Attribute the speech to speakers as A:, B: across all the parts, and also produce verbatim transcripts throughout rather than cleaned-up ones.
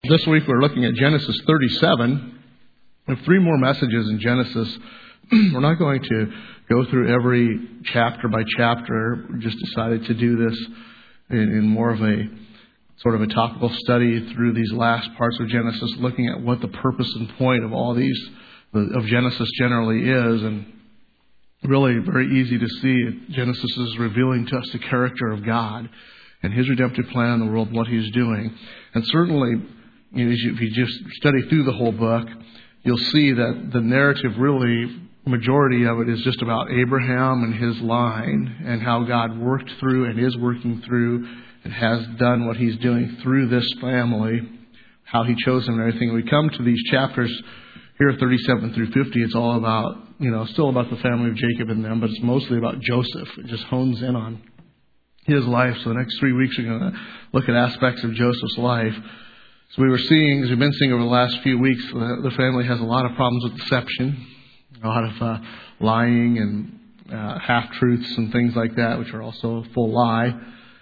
A: This week we're looking at Genesis thirty-seven. We have three more messages in Genesis. We're not going to go through every chapter by chapter. We just decided to do this in, in more of a sort of a topical study through these last parts of Genesis, looking at what the purpose and point of all these, of Genesis generally is. And really very easy to see. Genesis is revealing to us the character of God and His redemptive plan in the world, what He's doing. And certainly, you know, if you just study through the whole book, you'll see that the narrative really, majority of it is just about Abraham and his line and how God worked through and is working through and has done what He's doing through this family, how He chose them and everything. We come to these chapters here, thirty-seven through fifty, it's all about, you know, still about the family of Jacob and them, but it's mostly about Joseph. It just hones in on his life. So the next three weeks we're going to look at aspects of Joseph's life. So we were seeing, as we've been seeing over the last few weeks, the, the family has a lot of problems with deception, a lot of uh, lying and uh, half-truths and things like that, which are also a full lie.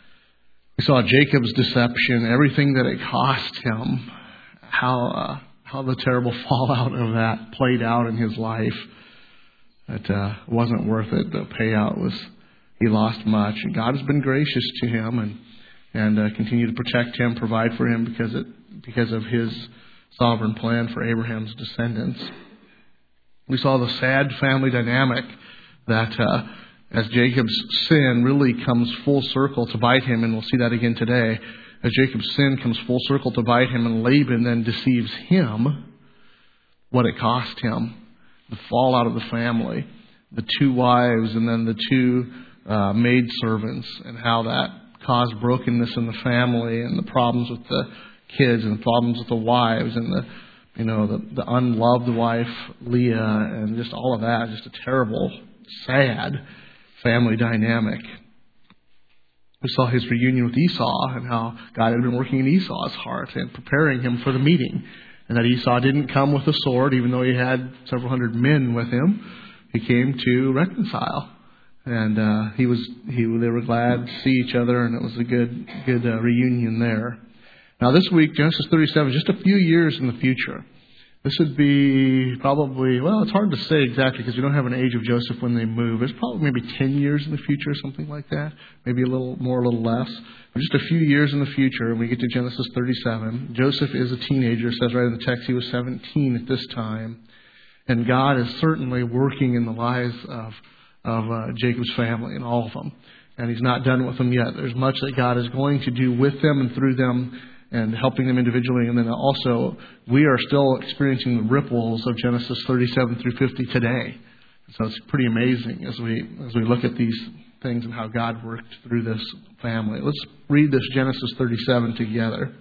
A: We saw Jacob's deception, everything that it cost him, how uh, how the terrible fallout of that played out in his life. It uh, wasn't worth it. The payout was, he lost much. And God has been gracious to him and and uh, continue to protect him, provide for him because it because of His sovereign plan for Abraham's descendants. We saw the sad family dynamic that uh, as Jacob's sin really comes full circle to bite him, and we'll see that again today, as Jacob's sin comes full circle to bite him and Laban then deceives him, what it cost him, the fallout of the family, the two wives and then the two uh, maidservants, and how that caused brokenness in the family and the problems with the kids and the problems with the wives and the, you know, the, the unloved wife, Leah, and just all of that. Just a terrible, sad family dynamic. We saw his reunion with Esau and how God had been working in Esau's heart and preparing him for the meeting. And that Esau didn't come with a sword, even though he had several hundred men with him. He came to reconcile. And uh, he was, he, they were glad to see each other, and it was a good, good uh, reunion there. Now this week, Genesis thirty-seven, just a few years in the future. This would be probably, well, it's hard to say exactly because we don't have an age of Joseph when they move. It's probably maybe ten years in the future or something like that. Maybe a little more, a little less. But just a few years in the future, and we get to Genesis thirty-seven. Joseph is a teenager. It says right in the text he was seventeen at this time. And God is certainly working in the lives of, of uh, Jacob's family and all of them. And He's not done with them yet. There's much that God is going to do with them and through them, and helping them individually. And then also, we are still experiencing the ripples of Genesis thirty-seven through fifty today. So it's pretty amazing as we as we look at these things and how God worked through this family. Let's read this Genesis thirty-seven together.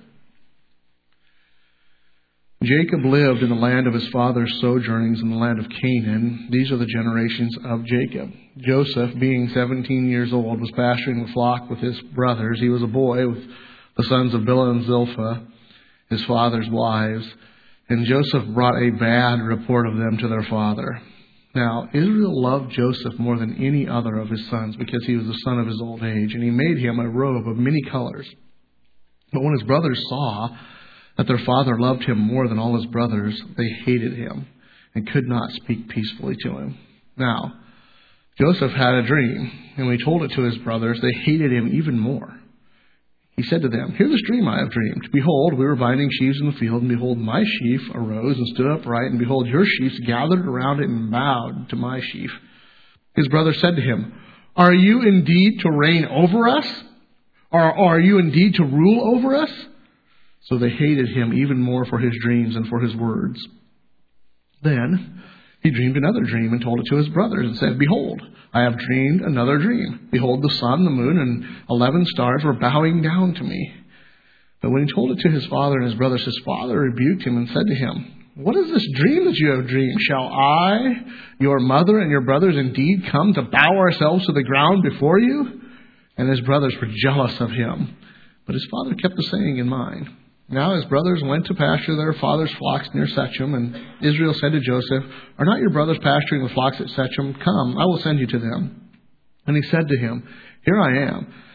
A: Jacob lived in the land of his father's sojournings in the land of Canaan. These are the generations of Jacob. Joseph, being seventeen years old, was pasturing the flock with his brothers. He was a boy with the sons of Bilhah and Zilpah, his father's wives. And Joseph brought a bad report of them to their father. Now, Israel loved Joseph more than any other of his sons because he was the son of his old age, and he made him a robe of many colors. But when his brothers saw that their father loved him more than all his brothers, they hated him and could not speak peacefully to him. Now, Joseph had a dream, and when he told it to his brothers, they hated him even more. He said to them, "Hear this dream I have dreamed. Behold, we were binding sheaves in the field, and behold, my sheaf arose and stood upright, and behold, your sheaves gathered around it and bowed to my sheaf." His brother said to him, "Are you indeed to reign over us? Or are you indeed to rule over us?" So they hated him even more for his dreams and for his words. Then he dreamed another dream and told it to his brothers and said, "Behold, I have dreamed another dream. Behold, the sun, the moon, and eleven stars were bowing down to me." But when he told it to his father and his brothers, his father rebuked him and said to him, "What is this dream that you have dreamed? Shall I, your mother, and your brothers indeed come to bow ourselves to the ground before you?" And his brothers were jealous of him. But his father kept the saying in mind. Now his brothers went to pasture their father's flocks near Shechem, and Israel said to Joseph, "Are not your brothers pasturing the flocks at Shechem? Come, I will send you to them." And he said to him, "Here I am."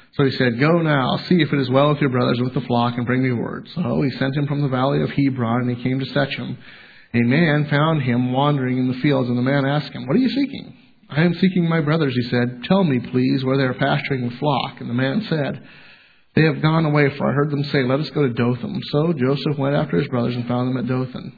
A: So he said, "Go now, see if it is well with your brothers and with the flock, and bring me word." So he sent him from the valley of Hebron, and he came to Shechem. A man found him wandering in the fields, and the man asked him, "What are you seeking?" "I am seeking my brothers," he said. "Tell me, please, where they are pasturing the flock." And the man said, "They have gone away, for I heard them say, 'Let us go to Dothan.'" So Joseph went after his brothers and found them at Dothan.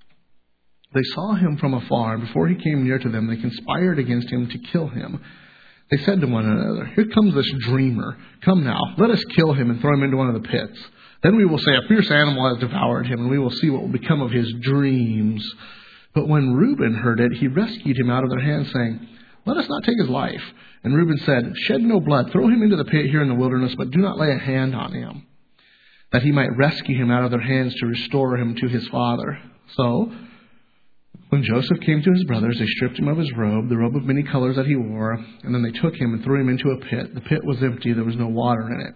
A: They saw him from afar, and before he came near to them, they conspired against him to kill him. They said to one another, "Here comes this dreamer. Come now, let us kill him and throw him into one of the pits. Then we will say, 'A fierce animal has devoured him,' and we will see what will become of his dreams." But when Reuben heard it, he rescued him out of their hands, saying, "Let us not take his life." And Reuben said, "Shed no blood. Throw him into the pit here in the wilderness, but do not lay a hand on him, that he might rescue him out of their hands to restore him to his father." So when Joseph came to his brothers, they stripped him of his robe, the robe of many colors that he wore, and then they took him and threw him into a pit. The pit was empty. There was no water in it.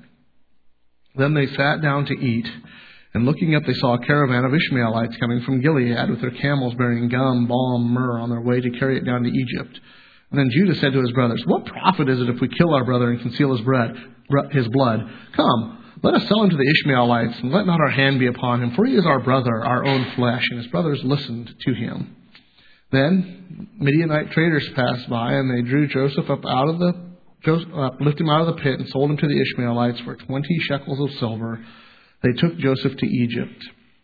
A: Then they sat down to eat, and looking up, they saw a caravan of Ishmaelites coming from Gilead with their camels bearing gum, balm, myrrh on their way to carry it down to Egypt. And then Judah said to his brothers, "What profit is it if we kill our brother and conceal his bread, his blood? Come, let us sell him to the Ishmaelites, and let not our hand be upon him, for he is our brother, our own flesh." And his brothers listened to him. Then Midianite traders passed by, and they drew Joseph up out of the uh, lifted him out of the pit and sold him to the Ishmaelites for twenty shekels of silver. They took Joseph to Egypt.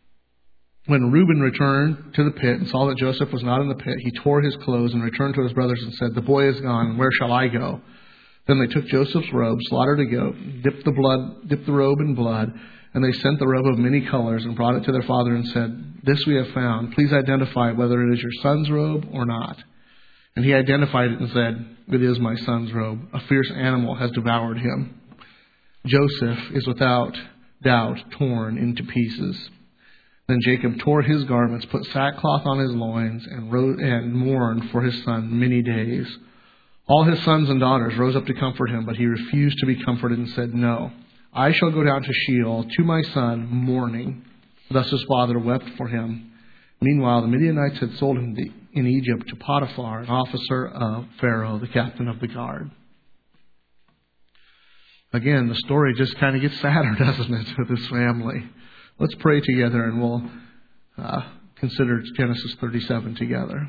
A: When Reuben returned to the pit and saw that Joseph was not in the pit, he tore his clothes and returned to his brothers and said, "The boy is gone. Where shall I go?" Then they took Joseph's robe, slaughtered a goat, dipped the blood, dipped the robe in blood, and they sent the robe of many colors and brought it to their father and said, "This we have found. Please identify whether it is your son's robe or not." And he identified it and said, "It is my son's robe. A fierce animal has devoured him." Joseph is without doubt torn into pieces. Then Jacob tore his garments, put sackcloth on his loins, and, wrote, and mourned for his son many days. All his sons and daughters rose up to comfort him, but he refused to be comforted and said, "No, I shall go down to Sheol to my son mourning." Thus his father wept for him. Meanwhile, the Midianites had sold him in Egypt to Potiphar, an officer of Pharaoh, the captain of the guard. Again, the story just kind of gets sadder, doesn't it, with this family? Let's pray together, and we'll uh, consider Genesis thirty-seven together.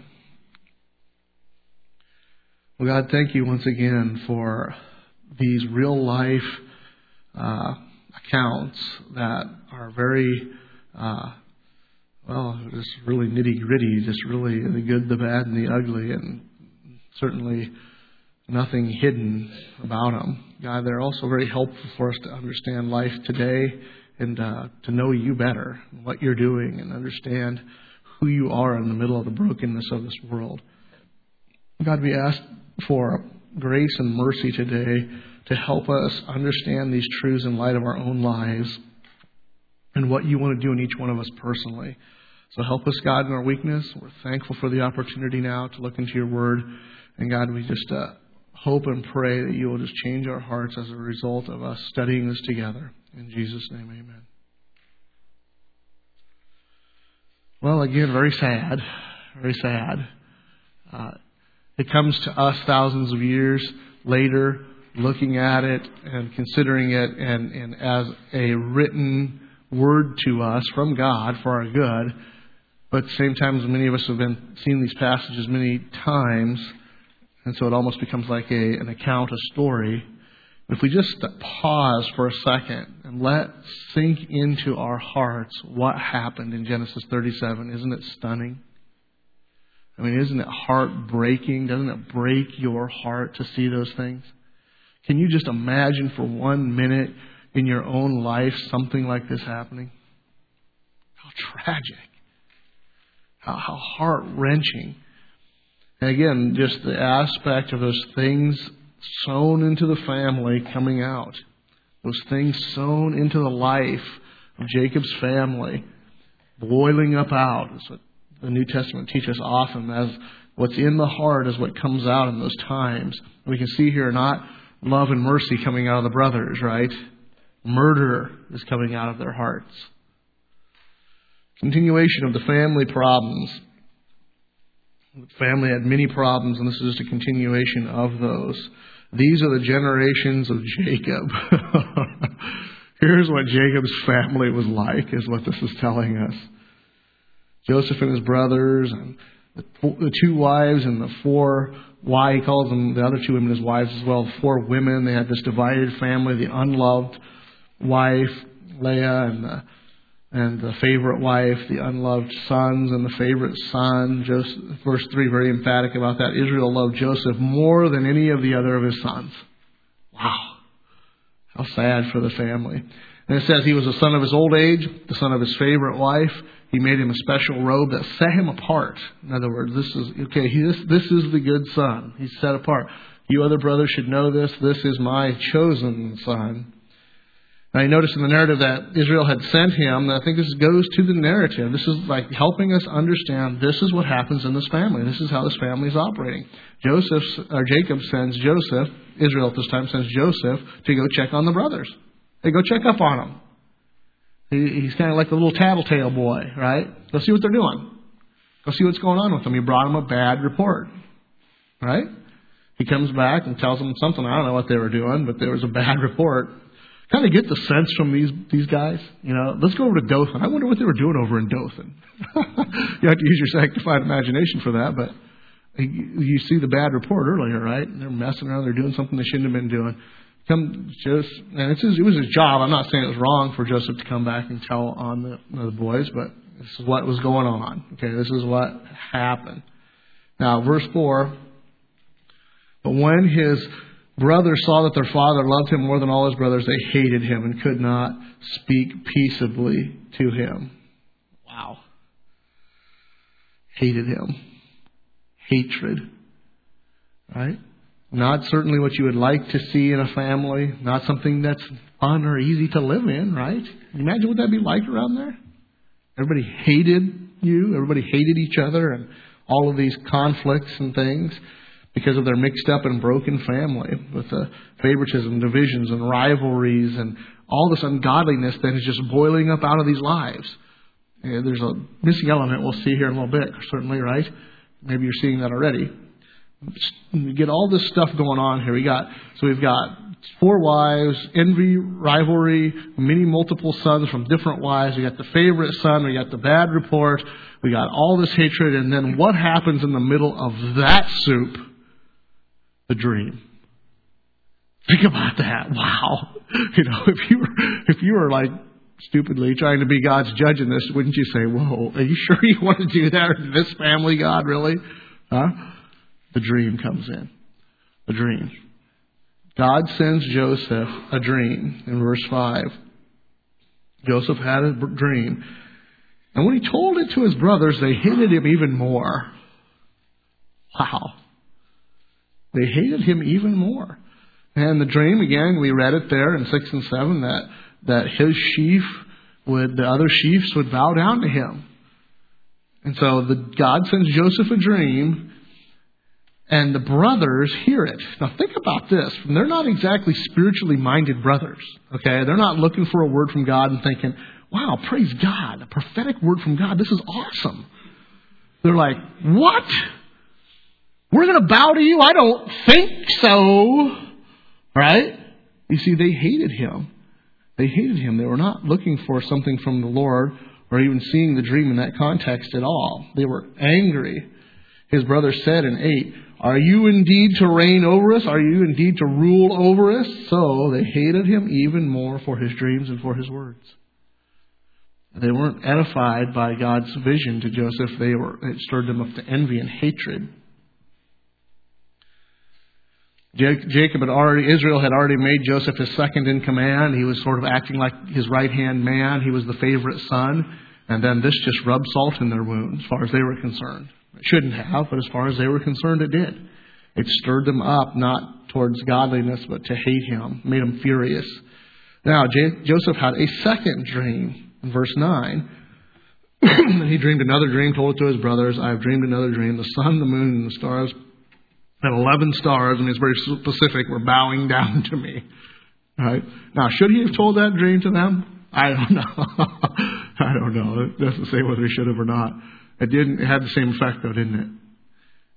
A: Well, God, thank you once again for these real-life uh, accounts that are very, uh, well, just really nitty-gritty, just really the good, the bad, and the ugly, and certainly nothing hidden about them. God, they're also very helpful for us to understand life today and uh, to know you better, what you're doing, and understand who you are in the middle of the brokenness of this world. God, we ask for grace and mercy today to help us understand these truths in light of our own lives and what you want to do in each one of us personally. So help us, God, in our weakness. We're thankful for the opportunity now to look into your word. And God, we just uh, hope and pray that you will just change our hearts as a result of us studying this together. In Jesus' name, amen. Well, again, very sad. Very sad. Uh, it comes to us thousands of years later, looking at it and considering it and, and as a written word to us from God for our good. But at the same time, many of us have been seeing these passages many times, and so it almost becomes like a, an account, a story. If we just pause for a second and let sink into our hearts what happened in Genesis thirty-seven, isn't it stunning? I mean, isn't it heartbreaking? Doesn't it break your heart to see those things? Can you just imagine for one minute in your own life something like this happening? How tragic. How, how heart-wrenching. And again, just the aspect of those things sown into the family coming out. Those things sown into the life of Jacob's family, boiling up out. That's what the New Testament teaches us often, as what's in the heart is what comes out in those times. And we can see here not love and mercy coming out of the brothers, right? Murder is coming out of their hearts. Continuation of the family problems. The family had many problems, and this is just a continuation of those. these are the generations of Jacob. Here's what Jacob's family was like, is what this is telling us. Joseph and his brothers, and the, four, the two wives, and the four, why he calls them, the other two women his wives as well, four women. They had this divided family, the unloved wife, Leah, and the, and the favorite wife, the unloved sons, and the favorite son. Joseph, verse three, very emphatic about that. Israel loved Joseph more than any of the other of his sons. Wow. How sad for the family. And it says he was the son of his old age, the son of his favorite wife. He made him a special robe that set him apart. In other words, this is, okay, he, this, this is the good son. He's set apart. You other brothers should know this. This is my chosen son. And I noticed in the narrative that Israel had sent him. I think this goes to the narrative. This is like helping us understand this is what happens in this family. This is how this family is operating. Joseph, or Jacob sends Joseph, Israel at this time sends Joseph to go check on the brothers. They go check up on them. He, he's kind of like the little tattletale boy, right? Go see what they're doing. Go see what's going on with them. He brought them a bad report, right? He comes back and tells them something. I don't know what they were doing, but there was a bad report. Kind of get the sense from these these guys, you know. Let's go over to Dothan. I wonder what they were doing over in Dothan. You have to use your sanctified imagination for that, but you see the bad report earlier, right? They're messing around. They're doing something they shouldn't have been doing. Come, just and it's his, it was his job. I'm not saying it was wrong for Joseph to come back and tell on the, the boys, but this is what was going on. Okay, this is what happened. Now, verse four. But when his brothers saw that their father loved him more than all his brothers, they hated him and could not speak peaceably to him. Wow. Hated him. Hatred. Right? Not certainly what you would like to see in a family. Not something that's fun or easy to live in, right? Imagine what that'd be like around there. Everybody hated you. Everybody hated each other, and all of these conflicts and things because of their mixed up and broken family with the favoritism, divisions, and rivalries, and all this ungodliness that is just boiling up out of these lives. And there's a missing element we'll see here in a little bit, certainly, right? Maybe you're seeing that already. We get all this stuff going on here. We got so we've got four wives, envy, rivalry, many multiple sons from different wives. We got the favorite son. We got the bad report. We got all this hatred, and then what happens in the middle of that soup? The dream. Think about that. Wow. You know, if you were if you were like stupidly trying to be God's judge in this, wouldn't you say, "Whoa, are you sure you want to do that? This family, God, really?" Huh? The dream comes in. The dream. God sends Joseph a dream in verse five. Joseph had a dream. And when he told it to his brothers, they hated him even more. Wow. They hated him even more. And the dream, again, we read it there in six and seven, that, that his sheaf would, the other sheaves would bow down to him. And so the, God sends Joseph a dream, and the brothers hear it. Now think about this. They're not exactly spiritually minded brothers. Okay? They're not looking for a word from God and thinking, wow, praise God, a prophetic word from God. This is awesome. They're like, what? We're going to bow to you? I don't think so. Right? You see, they hated him. They hated him. They were not looking for something from the Lord or even seeing the dream in that context at all. They were angry. His brother said in eight, "Are you indeed to reign over us? Are you indeed to rule over us?" So they hated him even more for his dreams and for his words. They weren't edified by God's vision to Joseph. They were, it stirred them up to envy and hatred. Jacob had already, Israel had already made Joseph his second in command. He was sort of acting like his right-hand man. He was the favorite son. And then this just rubbed salt in their wound as far as they were concerned. It shouldn't have, but as far as they were concerned, it did. It stirred them up, not towards godliness, but to hate him. Made them furious. Now, J- Joseph had a second dream in verse nine. He dreamed another dream, told it to his brothers. "I have dreamed another dream. The sun, the moon, and the stars, and eleven stars," and it's very specific, "were bowing down to me." Right? Now, should he have told that dream to them? I don't know. I don't know. It doesn't say whether he should have or not. It didn't. It had the same effect, though, didn't it?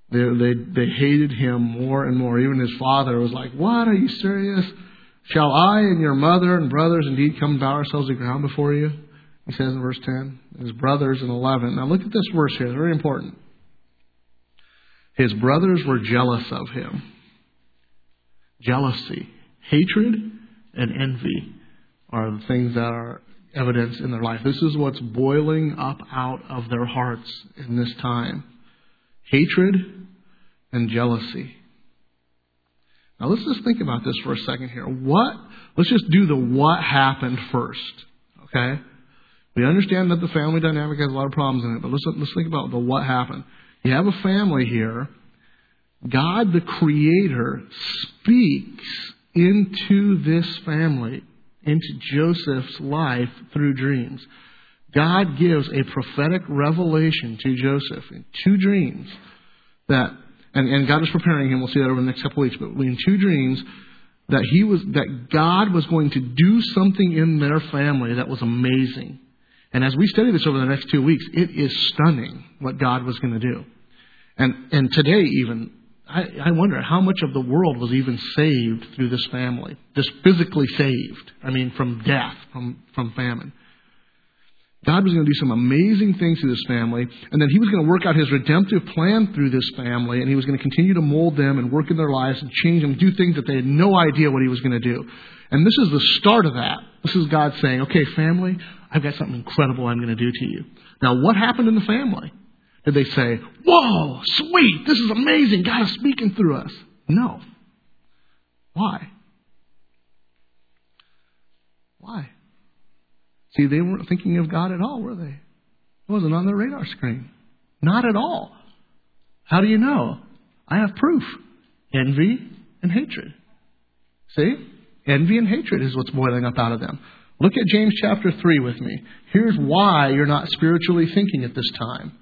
A: They, they, they hated him more and more. Even his father was like, what, are you serious? Shall I and your mother and brothers indeed come and bow ourselves to the ground before you? He says in verse ten. His brothers in eleven. Now look at this verse here. It's very important. His brothers were jealous of him. Jealousy, hatred, and envy are the things that are evidenced in their life. This is what's boiling up out of their hearts in this time. Hatred and jealousy. Now let's just think about this for a second here. What? Let's just do the what happened first. Okay? We understand that the family dynamic has a lot of problems in it, but let's let's think about the what happened. You have a family here. God, the Creator, speaks into this family, into Joseph's life through dreams. God gives a prophetic revelation to Joseph in two dreams that, and, and God is preparing him. We'll see that over the next couple of weeks. But in two dreams, that he was, that God was going to do something in their family that was amazing. And as we study this over the next two weeks, it is stunning what God was going to do. And and today even, I, I wonder how much of the world was even saved through this family. Just physically saved. I mean, from death, from, from famine. God was going to do some amazing things through this family. And then he was going to work out his redemptive plan through this family. And he was going to continue to mold them and work in their lives and change them, do things that they had no idea what he was going to do. And this is the start of that. This is God saying, okay, family, I've got something incredible I'm going to do to you. Now, what happened in the family? Did they say, whoa, sweet, this is amazing, God is speaking through us? No. Why? Why? See, they weren't thinking of God at all, were they? It wasn't on their radar screen. Not at all. How do you know? I have proof. Envy and hatred. See? Envy and hatred is what's boiling up out of them. Look at James chapter three with me. Here's why you're not spiritually thinking at this time.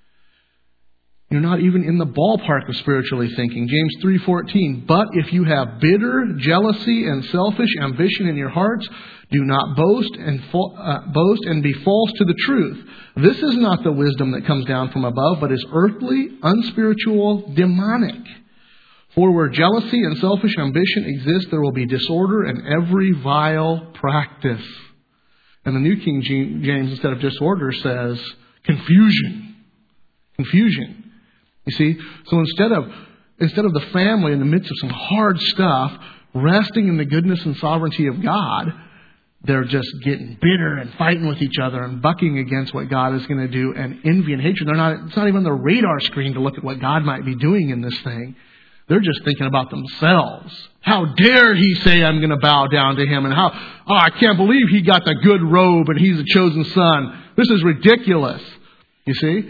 A: You're not even in the ballpark of spiritually thinking. James three fourteen. But if you have bitter jealousy and selfish ambition in your hearts, do not boast and fo- uh, boast and be false to the truth. This is not the wisdom that comes down from above, but is earthly, unspiritual, demonic. For where jealousy and selfish ambition exist, there will be disorder and every vile practice. And the New King James, instead of disorder, says confusion. Confusion. You see? So instead of instead of the family in the midst of some hard stuff, resting in the goodness and sovereignty of God, they're just getting bitter and fighting with each other and bucking against what God is going to do, and envy and hatred. They're not, it's not even on the radar screen to look at what God might be doing in this thing. They're just thinking about themselves. How dare he say I'm going to bow down to him? And how, oh, I can't believe he got the good robe and he's a chosen son. This is ridiculous. You see?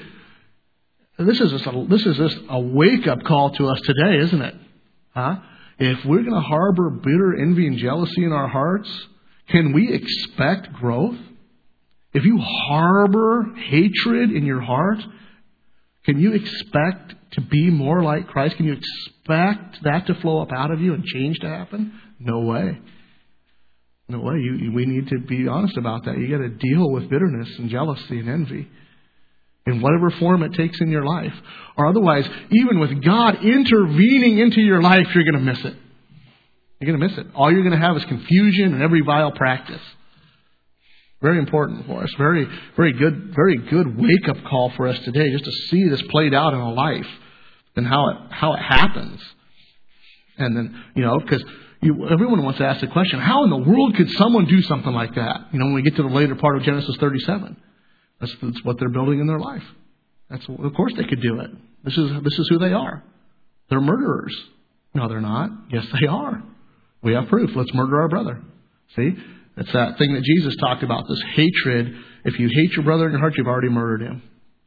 A: This is just a, this is just a wake-up call to us today, isn't it? Huh? If we're going to harbor bitter envy and jealousy in our hearts, can we expect growth? If you harbor hatred in your heart, can you expect to be more like Christ? Can you expect that to flow up out of you and change to happen? No way. No way. You, we need to be honest about that. You got to deal with bitterness and jealousy and envy in whatever form it takes in your life. Or otherwise, even with God intervening into your life, you're going to miss it. You're going to miss it. All you're going to have is confusion and every vile practice. Very important for us. Very, very good, very good wake-up call for us today, just to see this played out in a life and how it how it happens. And then, you know, because you, everyone wants to ask the question: how in the world could someone do something like that? You know, when we get to the later part of Genesis thirty-seven, that's, that's what they're building in their life. That's of course they could do it. This is this is who they are. They're murderers. No, they're not. Yes, they are. We have proof. Let's murder our brother. See? It's that thing that Jesus talked about, this hatred. If you hate your brother in your heart, you've already murdered him.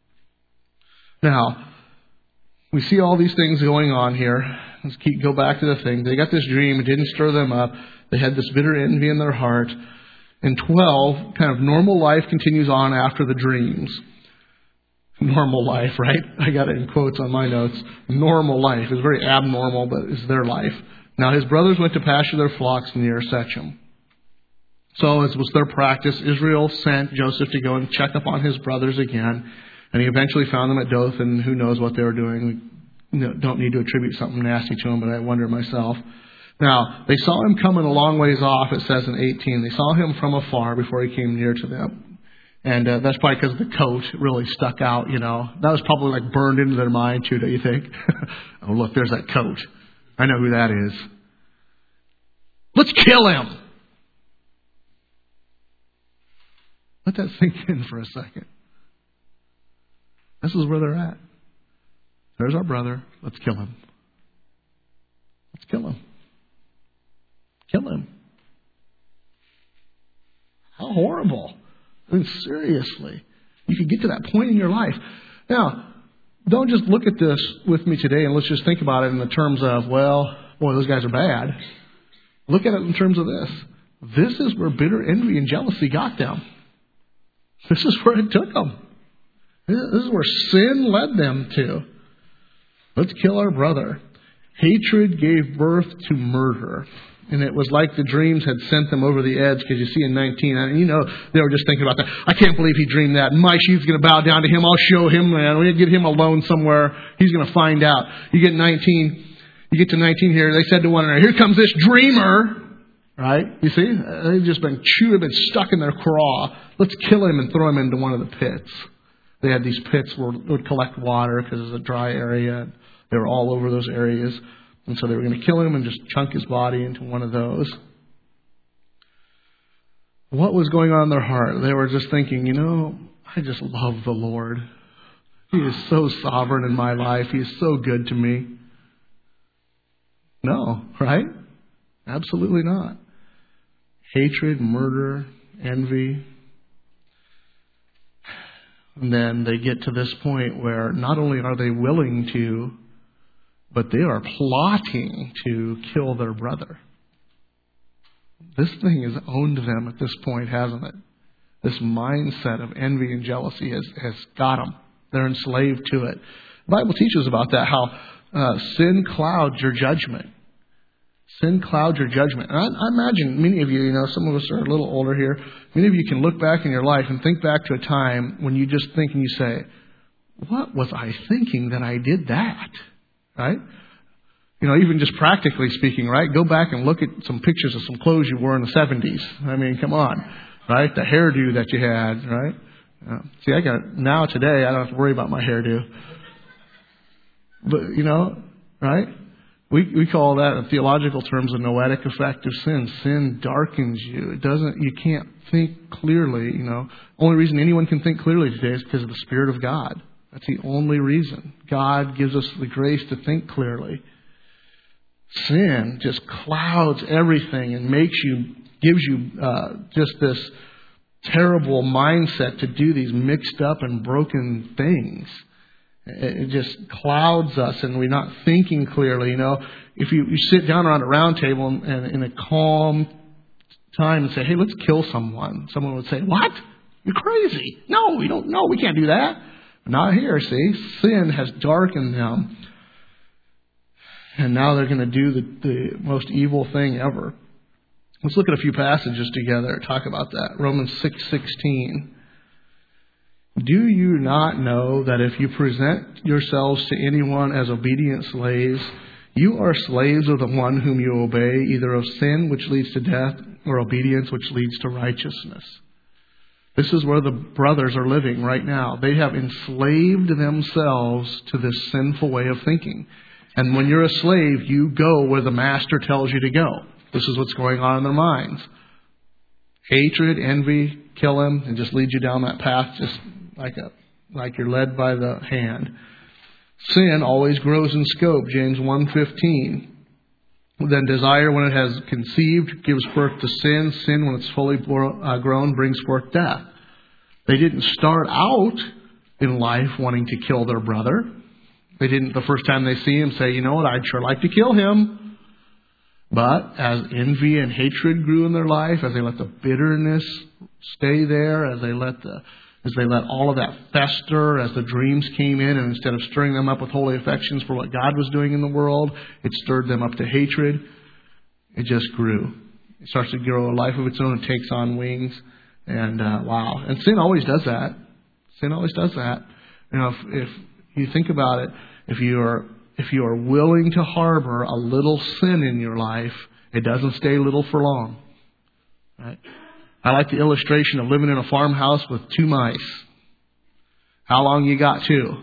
A: Now, we see all these things going on here. Let's keep go back to the thing. They got this dream. It didn't stir them up. They had this bitter envy in their heart. And twelve, kind of normal life continues on after the dreams. Normal life, right? I got it in quotes on my notes. Normal life. It's very abnormal, but it's their life. Now his brothers went to pasture their flocks near Shechem. So as was their practice, Israel sent Joseph to go and check up on his brothers again. And he eventually found them at Dothan. Who knows what they were doing. you know, don't need to attribute something nasty to him, but I wonder myself. Now, they saw him coming a long ways off, it says in eighteen. They saw him from afar before he came near to them. And uh, that's probably because the coat really stuck out, you know. That was probably like burned into their mind too, don't you think? Oh, look, there's that coat. I know who that is. Let's kill him. Let that sink in for a second. This is where they're at. There's our brother. Let's kill him. Let's kill him. Kill him. How horrible. I mean, seriously. You could get to that point in your life. Now, don't just look at this with me today and let's just think about it in the terms of, well, boy, those guys are bad. Look at it in terms of this. This is where bitter envy and jealousy got them. This is where it took them. This is where sin led them to. Let's kill our brother. Hatred gave birth to murder. And it was like the dreams had sent them over the edge, because you see in nineteen, and you know, they were just thinking about that. I can't believe he dreamed that. My sheep's going to bow down to him. I'll show him, man. We're going to get him alone somewhere. He's going to find out. You get nineteen, you get to nineteen here. They said to one another, here comes this dreamer. Right? You see? They've just been chewed, been stuck in their craw. Let's kill him and throw him into one of the pits. They had these pits where they would collect water because it's a dry area. They were all over those areas. And so they were going to kill him and just chunk his body into one of those. What was going on in their heart? They were just thinking, you know, I just love the Lord. He is so sovereign in my life. He is so good to me. No, right? Absolutely not. Hatred, murder, envy. And then they get to this point where not only are they willing to, but they are plotting to kill their brother. This thing has owned them at this point, hasn't it? This mindset of envy and jealousy has, has got them. They're enslaved to it. The Bible teaches about that, how uh, sin clouds your judgment. Sin clouds your judgment. And I, I imagine many of you, you know, some of us are a little older here. Many of you can look back in your life and think back to a time when you just think and you say, what was I thinking that I did that? Right? You know, even just practically speaking, right? Go back and look at some pictures of some clothes you wore in the seventies. I mean, come on. Right? The hairdo that you had, right? Uh, see, I got, now today, I don't have to worry about my hairdo. But, you know, right? We we call that in theological terms a noetic effect of sin. Sin darkens you. It doesn't, you can't think clearly, you know. Only reason anyone can think clearly today is because of the Spirit of God. That's the only reason. God gives us the grace to think clearly. Sin just clouds everything and makes you, gives you uh, just this terrible mindset to do these mixed up and broken things. It just clouds us and we're not thinking clearly. You know, if you, you sit down around a round table and, and in a calm time and say, hey, let's kill someone. Someone would say, what? You're crazy. No, we don't, no, we can't do that. Not here, see. Sin has darkened them. And now they're going to do the, the most evil thing ever. Let's look at a few passages together. Talk about that. Romans six sixteen. Do you not know that if you present yourselves to anyone as obedient slaves, you are slaves of the one whom you obey, either of sin, which leads to death, or obedience, which leads to righteousness? This is where the brothers are living right now. They have enslaved themselves to this sinful way of thinking. And when you're a slave, you go where the master tells you to go. This is what's going on in their minds. Hatred, envy, kill him, and just lead you down that path just like a like you're led by the hand. Sin always grows in scope, James one fifteen. Then desire, when it has conceived, gives birth to sin. Sin, when it's fully grown, brings forth death. They didn't start out in life wanting to kill their brother. They didn't, the first time they see him, say, you know what, I'd sure like to kill him. But as envy and hatred grew in their life, as they let the bitterness stay there, as they let the as they let all of that fester, as the dreams came in, and instead of stirring them up with holy affections for what God was doing in the world, it stirred them up to hatred. It just grew. It starts to grow a life of its own. It takes on wings. And uh, wow. And sin always does that. Sin always does that. You know, if, if you think about it, if you are if you are willing to harbor a little sin in your life, it doesn't stay little for long. Right? I like the illustration of living in a farmhouse with two mice. How long you got two?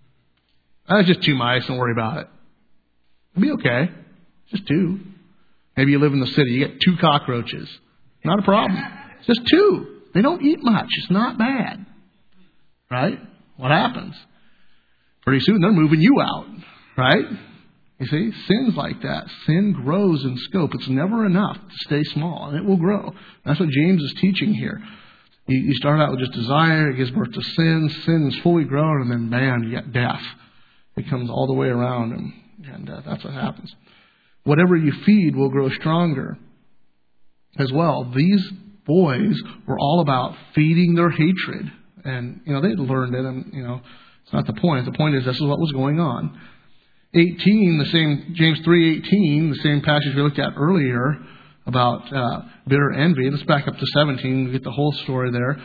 A: That's just two mice. Don't worry about it. It'll be okay. Just two. Maybe you live in the city. You get two cockroaches. Not a problem. It's just two. They don't eat much. It's not bad. Right? What happens? Pretty soon they're moving you out. Right? You see, sin's like that. Sin grows in scope. It's never enough to stay small, and it will grow. That's what James is teaching here. You, you start out with just desire, it gives birth to sin, sin is fully grown, and then bam, you get death. It comes all the way around, and, and uh, that's what happens. Whatever you feed will grow stronger as well. These boys were all about feeding their hatred, and you know they'd learned it, and you know it's not the point. The point is this is what was going on. eighteen, the same James three eighteen, the same passage we looked at earlier about uh, bitter envy. Let's back up to seventeen. We get the whole story there.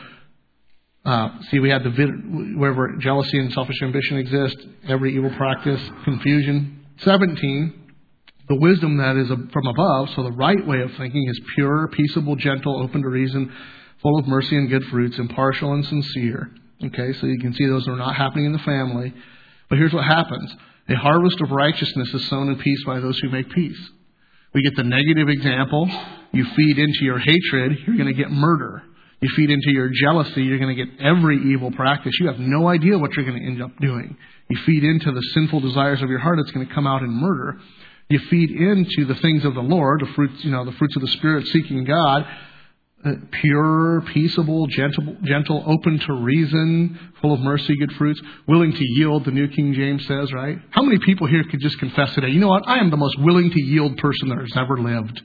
A: Uh, see, we had the vid- wherever jealousy and selfish ambition exist, every evil practice, confusion. seventeen, the wisdom that is from above, so the right way of thinking is pure, peaceable, gentle, open to reason, full of mercy and good fruits, impartial and sincere. Okay, so you can see those are not happening in the family. But here's what happens. A harvest of righteousness is sown in peace by those who make peace. We get the negative example. You feed into your hatred, you're going to get murder. You feed into your jealousy, you're going to get every evil practice. You have no idea what you're going to end up doing. You feed into the sinful desires of your heart, it's going to come out in murder. You feed into the things of the Lord, the fruits, you know, the fruits of the Spirit, seeking God, uh, pure, peaceable, gentle, gentle, open to reason, full of mercy, good fruits, willing to yield, the New King James says, right? How many people here could just confess today, you know what, I am the most willing to yield person that has ever lived?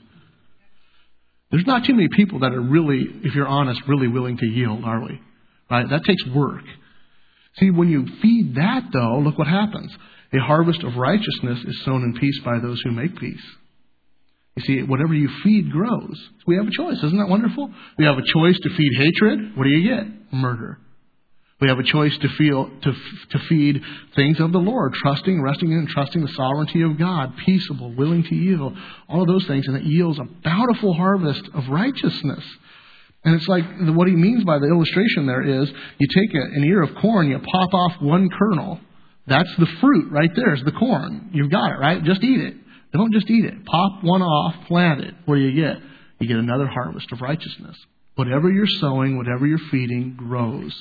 A: There's not too many people that are really, if you're honest, really willing to yield, are we? Right? That takes work. See, when you feed that, though, look what happens. A harvest of righteousness is sown in peace by those who make peace. You see, whatever you feed grows. We have a choice. Isn't that wonderful? We have a choice to feed hatred. What do you get? Murder. We have a choice to feel to to feed things of the Lord, trusting, resting in, trusting the sovereignty of God, peaceable, willing to yield, all of those things, and it yields a bountiful harvest of righteousness. And it's like what he means by the illustration there is you take a, an ear of corn, you pop off one kernel. That's the fruit right there is the corn. You've got it, right? Just eat it. Don't just eat it. Pop one off, plant it. What do you get? You get another harvest of righteousness. Whatever you're sowing, whatever you're feeding, grows.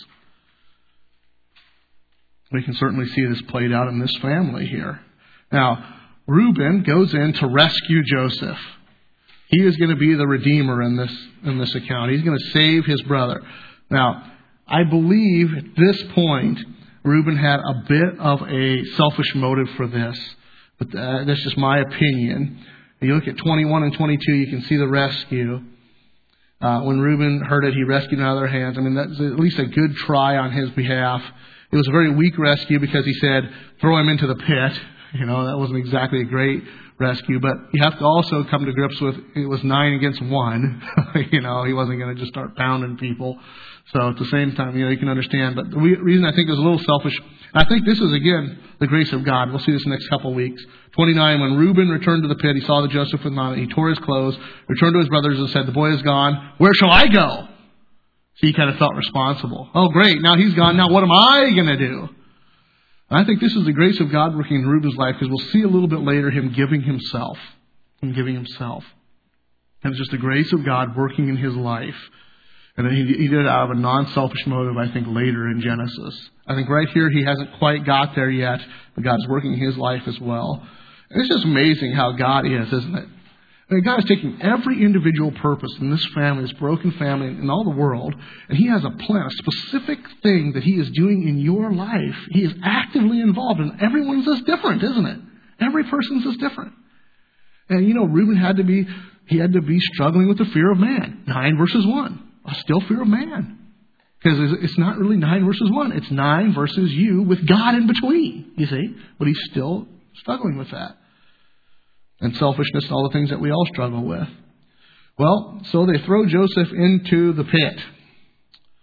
A: We can certainly see this played out in this family here. Now, Reuben goes in to rescue Joseph. He is going to be the redeemer in this in this account. He's going to save his brother. Now, I believe at this point, Reuben had a bit of a selfish motive for this. But uh, that's just my opinion. You look at twenty-one and twenty-two, you can see the rescue. Uh, when Reuben heard it, he rescued him out of their hands. I mean, that's at least a good try on his behalf. It was a very weak rescue because he said, throw him into the pit. You know, that wasn't exactly a great rescue. But you have to also come to grips with it was nine against one. You know, he wasn't going to just start pounding people. So at the same time, you know, you can understand. But the reason I think it was a little selfish, I think this is, again, the grace of God. We'll see this next couple of weeks. twenty-nine, when Reuben returned to the pit, he saw that Joseph was not. He tore his clothes, returned to his brothers and said, the boy is gone. Where shall I go? So he kind of felt responsible. Oh, great. Now he's gone. Now what am I going to do? And I think this is the grace of God working in Reuben's life because we'll see a little bit later him giving himself. Him giving himself. And it's just the grace of God working in his life. And he, he did it out of a non-selfish motive, I think, later in Genesis. I think right here he hasn't quite got there yet, but God's working in his life as well. And it's just amazing how God is, isn't it? I mean, God is taking every individual purpose in this family, this broken family, in all the world, and He has a plan, a specific thing that He is doing in your life. He is actively involved, and everyone's just different, isn't it? Every person's just different. And you know, Reuben had to be, he had to be struggling with the fear of man. Nine versus one. Still fear of man. Because it's not really nine versus one. It's nine versus you with God in between, you see. But he's still struggling with that. And selfishness and all the things that we all struggle with. Well, so they throw Joseph into the pit.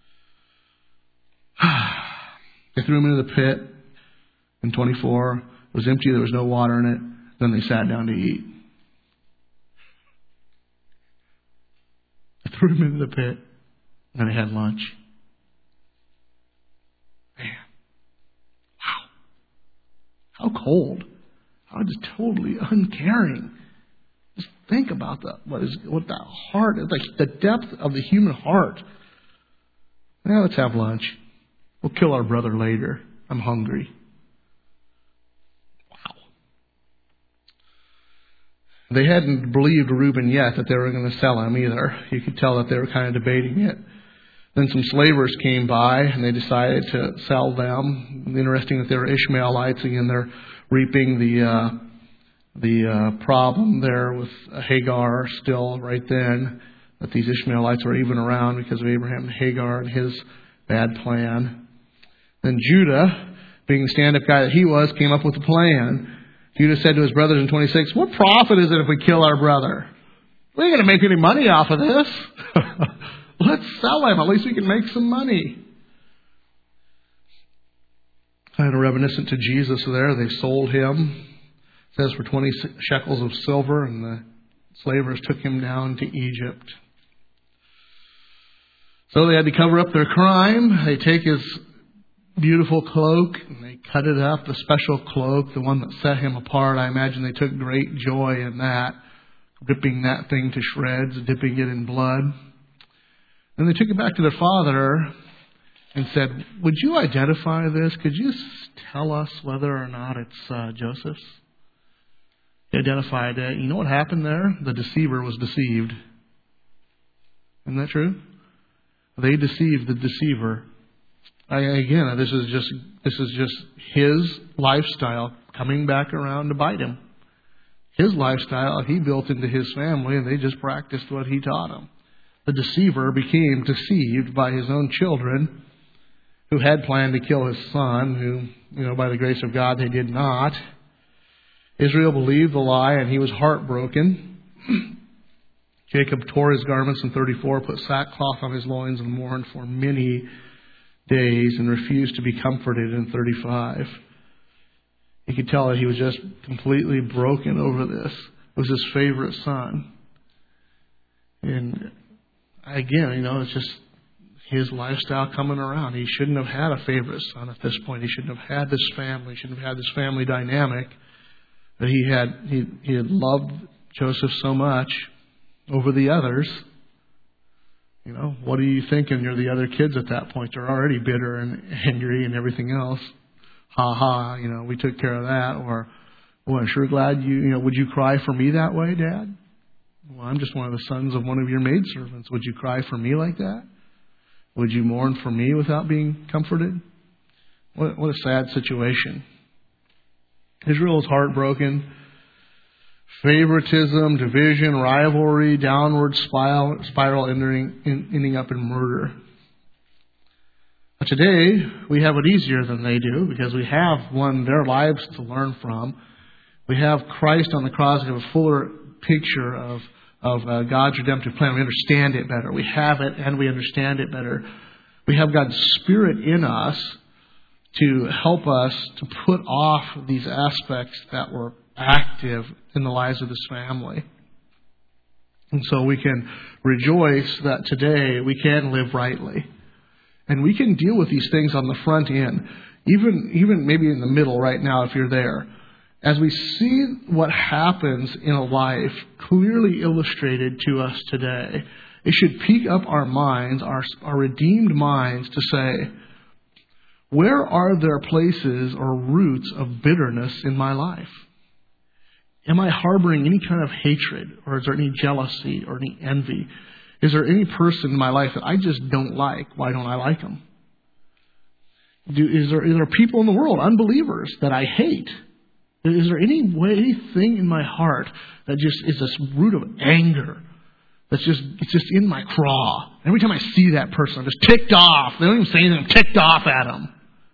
A: They threw him into the pit in twenty-four. was empty, there was no water in it. Then they sat down to eat. I threw him into the pit, and they had lunch. Man. Wow. How cold. How just totally uncaring. Just think about that. What is what that heart is, like the depth of the human heart. Now let's have lunch. We'll kill our brother later. I'm hungry. Wow. They hadn't believed Reuben yet that they were going to sell him either. You could tell that they were kind of debating it. Then some slavers came by and they decided to sell them. Interesting that they were Ishmaelites. Again, they're reaping the uh, the uh, problem there with Hagar still right then. That these Ishmaelites were even around because of Abraham and Hagar and his bad plan. Then Judah, being the stand-up guy that he was, came up with a plan. Judah said to his brothers in twenty-six, what profit is it if we kill our brother? We ain't going to make any money off of this. Let's sell him. At least we can make some money. Kind of reminiscent to Jesus there. They sold him. It says for twenty shekels of silver, and the slavers took him down to Egypt. So they had to cover up their crime. They take his beautiful cloak and they cut it up, the special cloak, the one that set him apart. I imagine they took great joy in that, ripping that thing to shreds, dipping it in blood. Then they took it back to their father and said, would you identify this? Could you tell us whether or not it's uh, Joseph's? He identified it. You know what happened there? The deceiver was deceived. Isn't that true? They deceived the deceiver. I, again, this is just this is just his lifestyle coming back around to bite him. His lifestyle he built into his family, and they just practiced what he taught them. The deceiver became deceived by his own children, who had planned to kill his son, who, you know, by the grace of God, they did not. Israel believed the lie, and he was heartbroken. Jacob tore his garments in thirty-four, put sackcloth on his loins, and mourned for many days, and refused to be comforted in thirty-five. You could tell that he was just completely broken over this. It was his favorite son. And again, you know, it's just his lifestyle coming around. He shouldn't have had a favorite son at this point. He shouldn't have had this family. He shouldn't have had this family dynamic. But he had he, he had loved Joseph so much over the others. You know, what are you thinking? You're the other kids at that point. They're already bitter and angry and everything else. Ha ha, you know, we took care of that. Or, well, I'm sure glad you, you know, would you cry for me that way, Dad? Well, I'm just one of the sons of one of your maidservants. Would you cry for me like that? Would you mourn for me without being comforted? What, what a sad situation. Israel is heartbroken. Favoritism, division, rivalry, downward spiral, spiral ending, ending up in murder. But today, we have it easier than they do because we have, one, their lives to learn from. We have Christ on the cross. We have a fuller picture of, of uh, God's redemptive plan. We understand it better. We have it and we understand it better. We have God's Spirit in us to help us to put off these aspects that were active in the lives of this family. And so we can rejoice that today we can live rightly. And we can deal with these things on the front end, even, even maybe in the middle right now if you're there. As we see what happens in a life clearly illustrated to us today, it should pique up our minds, our, our redeemed minds, to say, where are there places or roots of bitterness in my life? Am I harboring any kind of hatred, or is there any jealousy or any envy? Is there any person in my life that I just don't like? Why don't I like them? Do, is there, is there people in the world, unbelievers, that I hate? Is there any way, anything in my heart that just is this root of anger that's just it's just in my craw? Every time I see that person, I'm just ticked off. They don't even say anything. I'm ticked off at them.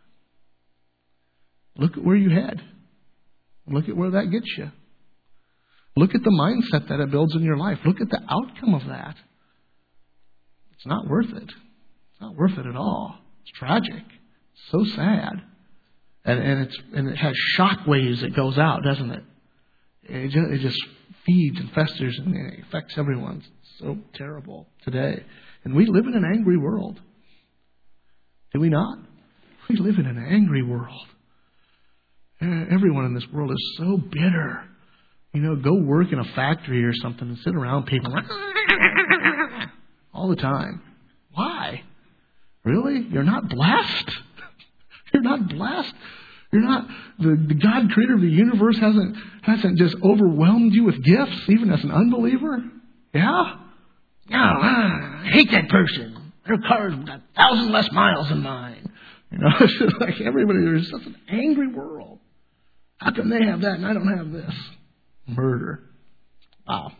A: Look at where you head. Look at where that gets you. Look at the mindset that it builds in your life. Look at the outcome of that. It's not worth it. It's not worth it at all. It's tragic. It's so sad. And, and, it's, and it has shock waves that goes out, doesn't it? It just, it just feeds and festers and it affects everyone. It's so terrible today. And we live in an angry world. Do we not? We live in an angry world. Everyone in this world is so bitter. You know, go work in a factory or something and sit around people all the time. Why? Really? You're not blessed? You're not blessed? You're not, the, the God creator of the universe hasn't, hasn't just overwhelmed you with gifts, even as an unbeliever? Yeah? No, I hate that person. Their car's got a thousand less miles than mine. You know, it's just like everybody, there's such an angry world. How come they have that and I don't have this? Murder. Wow.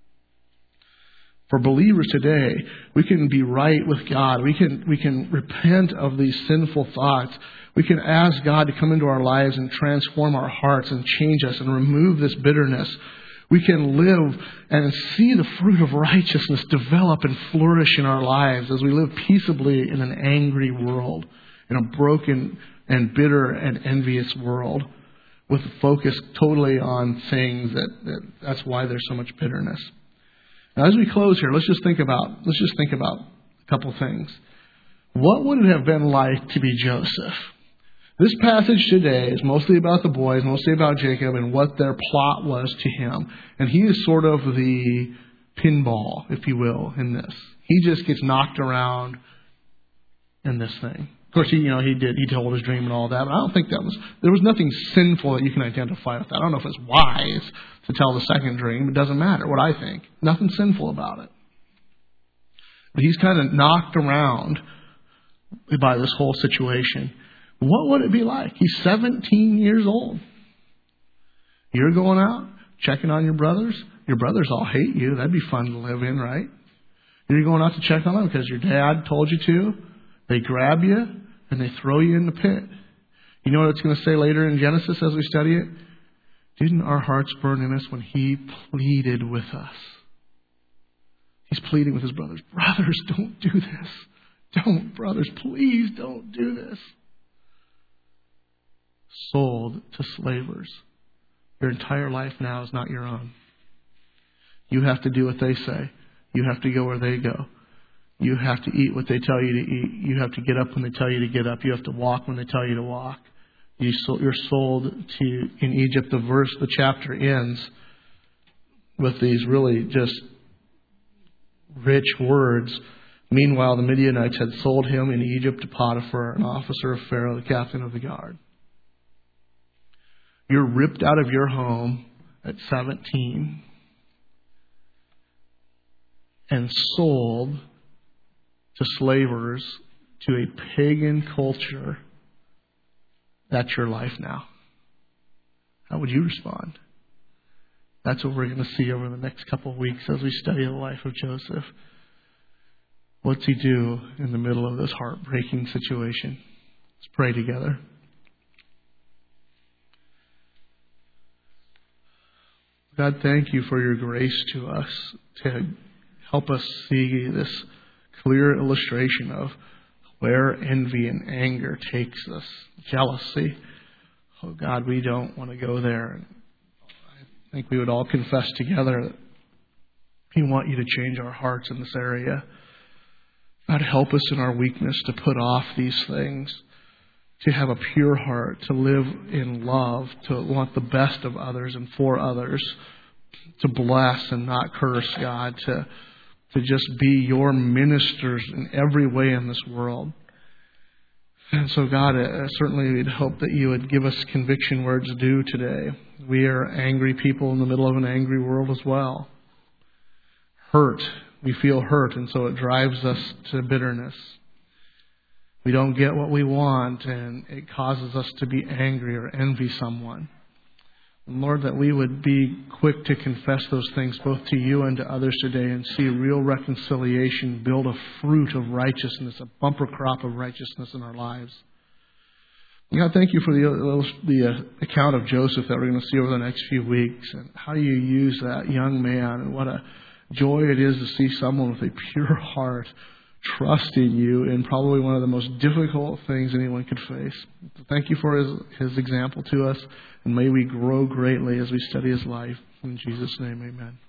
A: For believers today, we can be right with God. We can we can repent of these sinful thoughts. We can ask God to come into our lives and transform our hearts and change us and remove this bitterness. We can live and see the fruit of righteousness develop and flourish in our lives as we live peaceably in an angry world, in a broken and bitter and envious world, with a focus totally on things that, that that's why there's so much bitterness. Now, as we close here, let's just think about let's just think about a couple things. What would it have been like to be Joseph? This passage today is mostly about the boys, mostly about Jacob and what their plot was to him. And he is sort of the pinball, if you will, in this. He just gets knocked around in this thing. Of course, he, you know, he did, he told his dream and all that, but I don't think that was, there was nothing sinful that you can identify with that. I don't know if it's wise to tell the second dream. It doesn't matter what I think. Nothing sinful about it. But he's kind of knocked around by this whole situation. What would it be like? He's seventeen years old. You're going out, checking on your brothers. Your brothers all hate you. That'd be fun to live in, right? You're going out to check on them because your dad told you to. They grab you and they throw you in the pit. You know what it's going to say later in Genesis as we study it? Didn't our hearts burn in us when he pleaded with us? He's pleading with his brothers. Brothers, don't do this. Don't, brothers, please don't do this. Sold to slavers. Your entire life now is not your own. You have to do what they say. You have to go where they go. You have to eat what they tell you to eat. You have to get up when they tell you to get up. You have to walk when they tell you to walk. You sold, you're sold to in Egypt. The verse, the chapter ends with these really just rich words. Meanwhile, the Midianites had sold him in Egypt to Potiphar, an officer of Pharaoh, the captain of the guard. You're ripped out of your home at seventeen and sold to slavers to a pagan culture. That's your life now. How would you respond? That's what we're going to see over the next couple of weeks as we study the life of Joseph. What's he do in the middle of this heartbreaking situation? Let's pray together. God, thank you for your grace to us to help us see this clear illustration of where envy and anger takes us. Jealousy. Oh God, we don't want to go there. And I think we would all confess together that we want you to change our hearts in this area. God, help us in our weakness to put off these things, to have a pure heart, to live in love, to want the best of others and for others, to bless and not curse, God, to, to just be your ministers in every way in this world. And so, God, uh, certainly we'd hope that you would give us conviction where it's due today. We are angry people in the middle of an angry world as well. Hurt. We feel hurt, and so it drives us to bitterness. We don't get what we want, and it causes us to be angry or envy someone. And Lord, that we would be quick to confess those things both to you and to others today and see real reconciliation build a fruit of righteousness, a bumper crop of righteousness in our lives. God, thank you for the, the uh, account of Joseph that we're going to see over the next few weeks and how you use that young man and what a joy it is to see someone with a pure heart trusting you in probably one of the most difficult things anyone could face. Thank you for his, his example to us, and may we grow greatly as we study his life. In Jesus' name, amen.